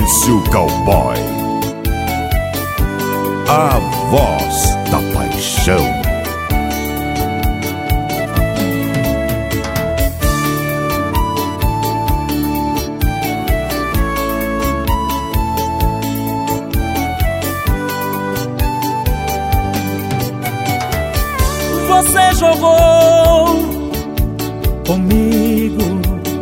Silêncio Cowboy, a voz da paixão. Você jogou comigo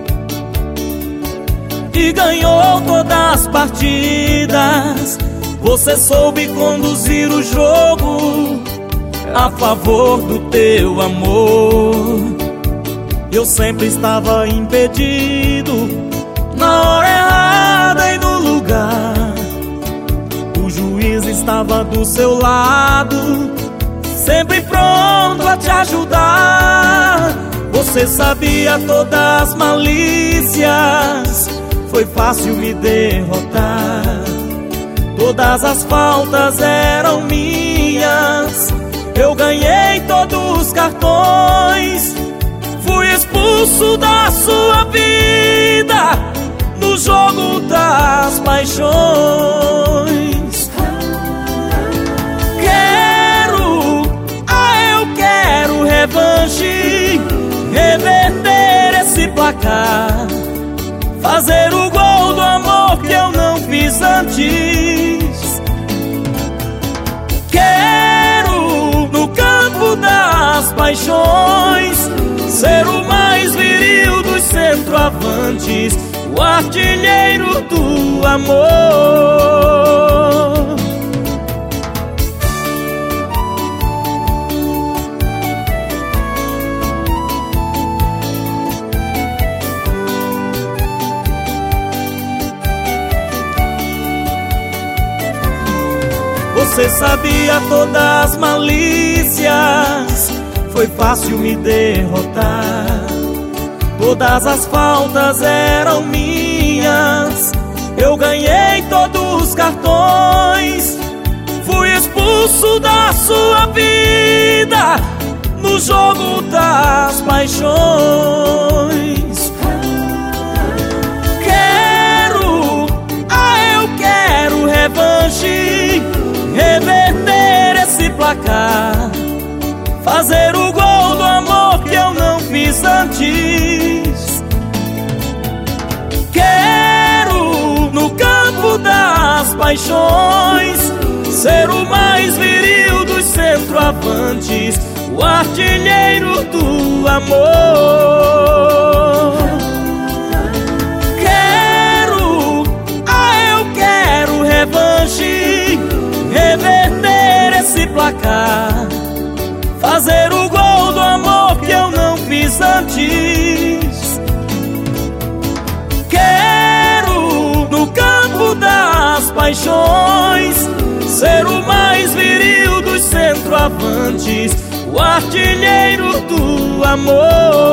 e ganhou todas as partidas. Você soube conduzir o jogo a favor do teu amor. Eu sempre estava impedido, na hora errada e no lugar. O juiz estava do seu lado, sempre pronto a te ajudar. Você sabia todas as malícias, foi fácil me derrotar. Todas as faltas eram minhas, eu ganhei todos os cartões. Fui expulso da sua vida no jogo das paixões. Eu quero revanche, reverter esse placar, fazer o gol do amor que eu não fiz antes. Quero, no campo das paixões, ser o mais viril dos centroavantes, o artilheiro do amor. Você sabia todas as malícias, foi fácil me derrotar. Todas as faltas eram minhas, eu ganhei todos os cartões. Fui expulso da sua vida no jogo das paixões. Eu quero revanche, reverter esse placar, fazer o gol do amor que eu não fiz antes. Quero, no campo das paixões, ser o mais viril dos centroavantes, o artilheiro do amor. Eu quero revanche, reverter esse placar, fazer o gol do amor que eu não fiz antes. Quero, no campo das paixões, ser o mais viril dos centroavantes, o artilheiro do amor.